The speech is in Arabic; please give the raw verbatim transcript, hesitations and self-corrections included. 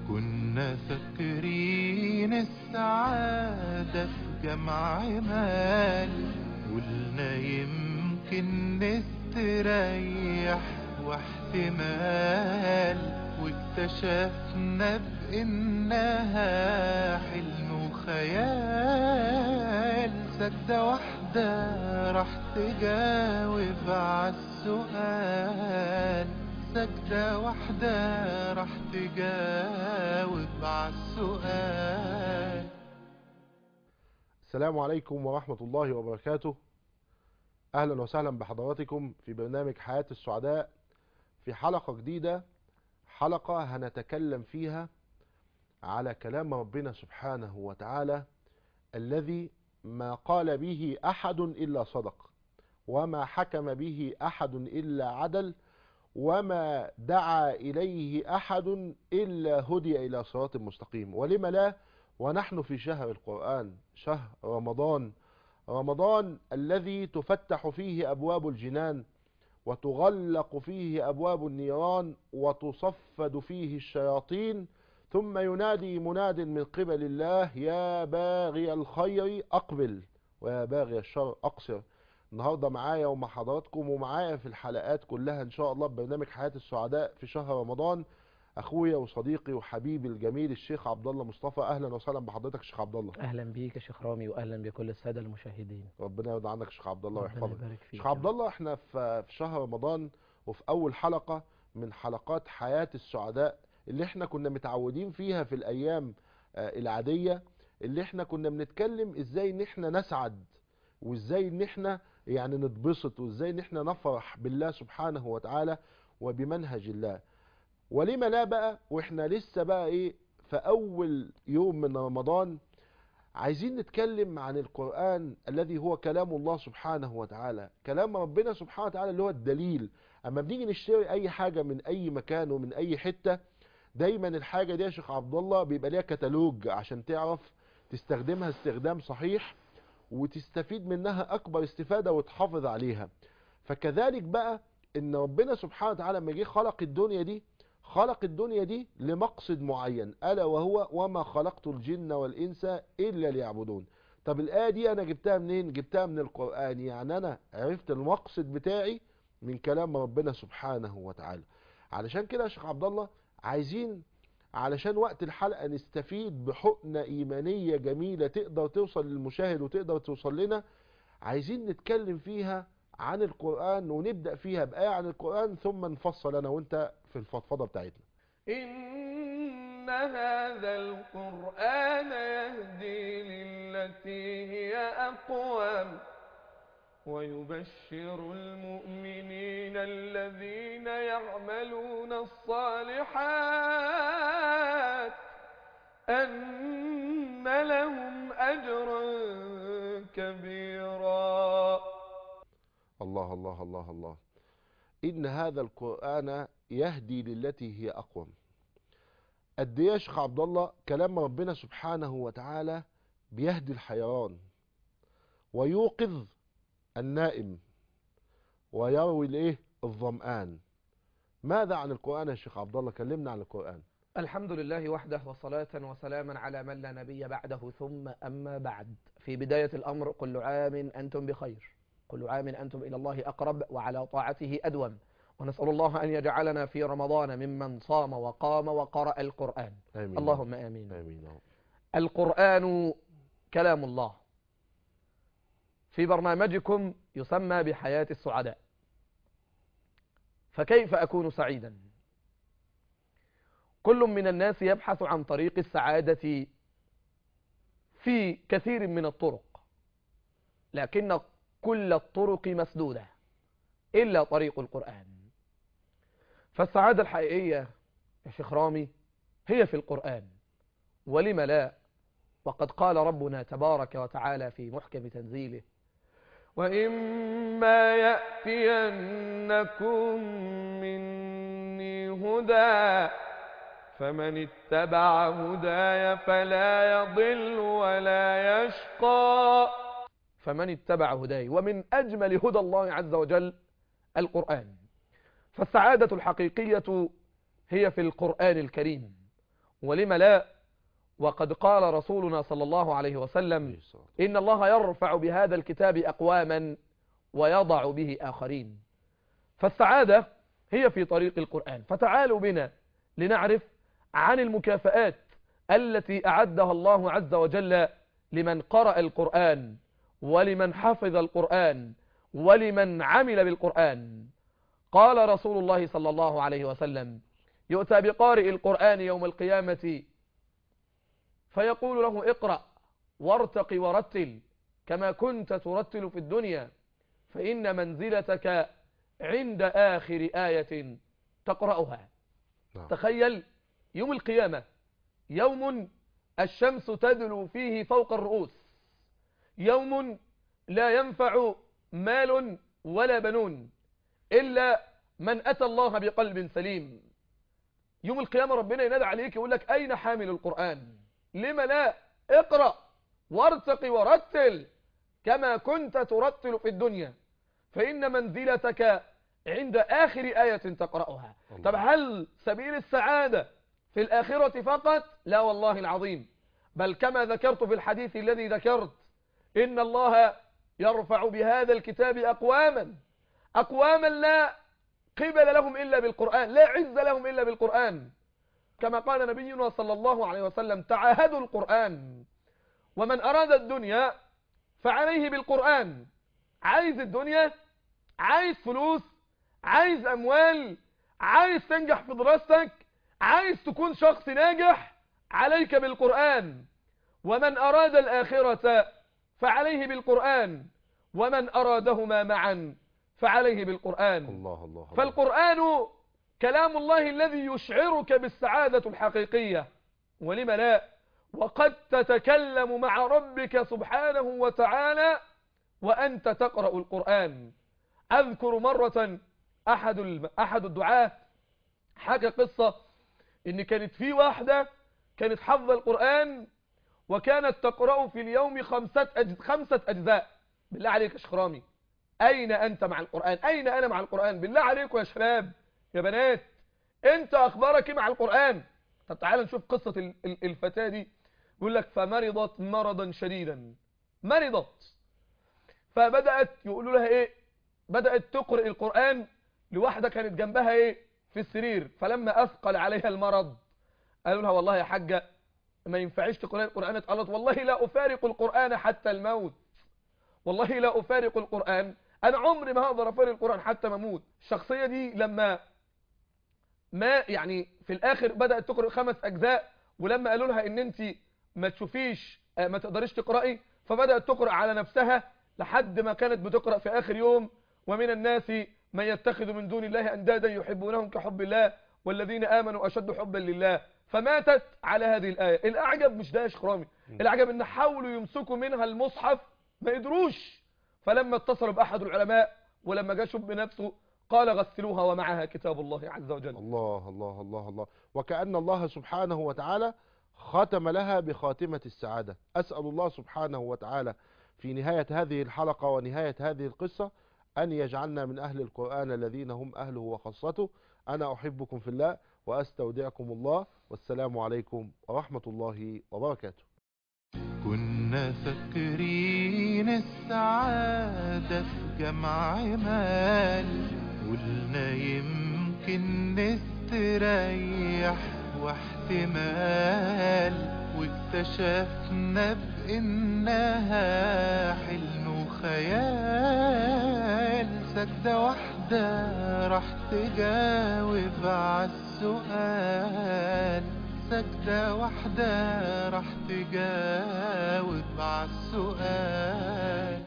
كنا فاكرين السعادة في جمع مال، قلنا يمكن نستريح واحتمال، واكتشفنا بإنها حلم وخيال. سجدة واحدة راح تجاوب عالسؤال، سجدة واحدة راح تجاوب عالسؤال. السلام عليكم ورحمة الله وبركاته. أهلا وسهلا بحضراتكم في برنامج حياة السعداء، في حلقة جديدة، حلقة هنتكلم فيها على كلام ربنا سبحانه وتعالى الذي ما قال به أحد إلا صدق، وما حكم به أحد إلا عدل، وما دعا إليه أحد إلا هدي إلى صراط مستقيم. ولم لا ونحن في شهر القرآن، شهر رمضان، رمضان الذي تفتح فيه أبواب الجنان وتغلق فيه أبواب النيران وتصفد فيه الشياطين، ثم ينادي مناد من قبل الله: يا باغي الخير أقبل ويا باغي الشر أقصر. النهاردة معايا ومع حضراتكم ومعايا في الحلقات كلها إن شاء الله ببرنامج حياة السعداء في شهر رمضان أخويا وصديقي وحبيبي الجميل الشيخ عبد الله مصطفى. أهلا وسهلا بحضرتك شيخ عبد الله. اهلا بيك يا شيخ رامي، واهلا بكل الساده المشاهدين. ربنا يرضى عنك شيخ عبد الله ربنا ويحفظك. يبارك فيك شيخ يا عبد رب. الله، احنا في في شهر رمضان وفي اول حلقة من حلقات حياة السعداء اللي احنا كنا متعودين فيها في الايام آه، العادية، اللي احنا كنا بنتكلم ازاي ان احنا نسعد، وازاي ان احنا يعني نتبسط، وازاي ان احنا نفرح بالله سبحانه وتعالى وبمنهج الله. ولما لا بقى واحنا لسه بقى ايه في اول يوم من رمضان، عايزين نتكلم عن القرآن الذي هو كلام الله سبحانه وتعالى، كلام ربنا سبحانه وتعالى اللي هو الدليل. اما بنيجي نشتري اي حاجة من اي مكان ومن اي حتة، دايما الحاجة دي يا شيخ عبد الله بيبقى ليها كتالوج عشان تعرف تستخدمها استخدام صحيح وتستفيد منها اكبر استفادة وتحافظ عليها. فكذلك بقى ان ربنا سبحانه وتعالى لما جه خلق الدنيا دي، خلق الدنيا دي لمقصد معين، ألا وهو وما خلقت الجن والإنس إلا ليعبدون. طب الآية دي أنا جبتها منين؟ جبتها من القرآن. يعني أنا عرفت المقصد بتاعي من كلام ربنا سبحانه وتعالى. علشان كده يا شيخ عبد الله عايزين علشان وقت الحلقة نستفيد بحقنة إيمانية جميلة تقدر توصل للمشاهد وتقدر توصل لنا، عايزين نتكلم فيها عن القرآن، ونبدأ فيها بآية عن القرآن ثم نفصل أنا وأنت في الفضفضة بتاعتنا. إن هذا القرآن يهدي للتي هي أقوم ويبشر المؤمنين الذين يعملون الصالحات أن لهم أجرا كبيرا. الله الله الله الله. إن هذا القرآن يهدي للتي هي أقوم. قد ايه يا شيخ عبد الله كلام ربنا سبحانه وتعالى بيهدي الحيران ويوقظ النائم ويروي الايه الظمآن. ماذا عن القرآن يا شيخ عبد الله؟ كلمنا عن القرآن. الحمد لله وحده، وصلاة وسلاما على من لا نبي بعده، ثم أما بعد. في بداية الأمر كل عام أنتم بخير، كل عام أنتم إلى الله أقرب وعلى طاعته أدوم، ونسأل الله أن يجعلنا في رمضان ممن صام وقام وقرأ القرآن. آمين. اللهم آمين. آمين. القرآن كلام الله. في برنامجكم يسمى بحياة السعداء. فكيف أكون سعيدا؟ كل من الناس يبحث عن طريق السعادة في كثير من الطرق، لكن كل الطرق مسدودة إلا طريق القرآن. فالسعادة الحقيقية يا شيخ رامي هي في القرآن. ولم لا؟ وقد قال ربنا تبارك وتعالى في محكم تنزيله: وإما يأتينكم مني هدى فمن اتبع هداي فلا يضل ولا يشقى. فمن اتبع هداي. ومن أجمل هدى الله عز وجل القرآن. فالسعادة الحقيقية هي في القرآن الكريم، ولم لا؟ وقد قال رسولنا صلى الله عليه وسلم إن الله يرفع بهذا الكتاب أقواما ويضع به آخرين. فالسعادة هي في طريق القرآن. فتعالوا بنا لنعرف عن المكافآت التي أعدها الله عز وجل لمن قرأ القرآن ولمن حفظ القرآن ولمن عمل بالقرآن. قال رسول الله صلى الله عليه وسلم: يؤتى بقارئ القرآن يوم القيامة فيقول له: اقرأ وارتق ورتل كما كنت ترتل في الدنيا فإن منزلتك عند آخر آية تقرأها. نعم. تخيل يوم القيامة، يوم الشمس تدلو فيه فوق الرؤوس، يوم لا ينفع مال ولا بنون إلا من أتى الله بقلب سليم. يوم القيامة ربنا ينادى عليك يقول لك: أين حامل القرآن؟ لما لا؟ اقرأ وارتق ورتل كما كنت ترتل في الدنيا فإن منزلتك عند آخر آية تقرأها. طب هل سبيل السعادة في الآخرة فقط؟ لا والله العظيم، بل كما ذكرت في الحديث الذي ذكرت إن الله يرفع بهذا الكتاب أقواما أقواما لا قبل لهم إلا بالقرآن، لا عز لهم إلا بالقرآن، كما قال نبينا صلى الله عليه وسلم: تعاهدوا القرآن. ومن أراد الدنيا فعليه بالقرآن. عايز الدنيا، عايز فلوس، عايز أموال، عايز تنجح في دراستك، عايز تكون شخص ناجح، عليك بالقرآن. ومن أراد الآخرة فعليه بالقرآن، ومن أرادهما معا فعليه بالقرآن. الله الله الله. فالقرآن كلام الله الذي يشعرك بالسعادة الحقيقية، ولم لا؟ وقد تتكلم مع ربك سبحانه وتعالى وأنت تقرأ القرآن. أذكر مرة أحد أحد الدعاة حكى قصة إن كانت في واحدة كانت حفظ القرآن وكانت تقرأ في اليوم خمسة أجز خمسة أجزاء. بالله عليك يا شخرامي، أين أنت مع القرآن؟ أين أنا مع القرآن؟ بالله عليكم يا شباب يا بنات، أنت أخبارك مع القرآن؟ طب تعال نشوف قصة الفتاة دي. يقول لك: فمرضت مرضا شديدا، مرضت، فبدأت يقولوا لها إيه؟ بدأت تقرأ القرآن لواحدة كانت جنبها إيه؟ في السرير. فلما أثقل عليها المرض قالوا لها: والله يا حاجة ما ينفعش تقرأ القرآن. قالت: والله لا أفارق القرآن حتى الموت، والله لا أفارق القرآن، أنا عمري ما هقدر أفارق القرآن حتى ما أموت. الشخصية دي لما ما يعني في الآخر بدأت تقرأ خمس أجزاء، ولما قالوا لها إن أنت ما تشوفيش ما تقدريش تقرأي، فبدأت تقرأ على نفسها لحد ما كانت بتقرأ في آخر يوم: ومن الناس من يتخذ من دون الله أندادا يحبونهم كحب الله والذين آمنوا أشد حبا لله. فماتت على هذه الآية. الأعجب مش ده يا شخرامي، الأعجب إن حاولوا يمسكوا منها المصحف ما يدروش. فلما اتصلوا بأحد العلماء ولما جاء شب بنفسه قال: غسلوها ومعها كتاب الله عز وجل. الله الله الله الله. وكأن الله سبحانه وتعالى ختم لها بخاتمة السعادة. أسأل الله سبحانه وتعالى في نهاية هذه الحلقة ونهاية هذه القصة أن يجعلنا من أهل القرآن الذين هم أهله وخاصته. أنا أحبكم في الله وأستودعكم الله، والسلام عليكم ورحمة الله وبركاته. كنا فاكرين السعادة في جمع مال، قلنا يمكن نستريح واحتمال، واكتشفنا بإنها حلم وخيال. سجدة واحدة راح تجاوب عالسؤال، سجدة واحدة راح تجاوب عالسؤال.